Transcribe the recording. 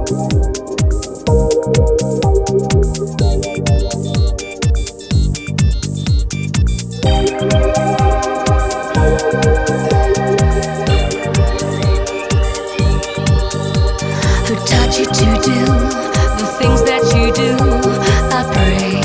Who taught you to do the things that you do? I pray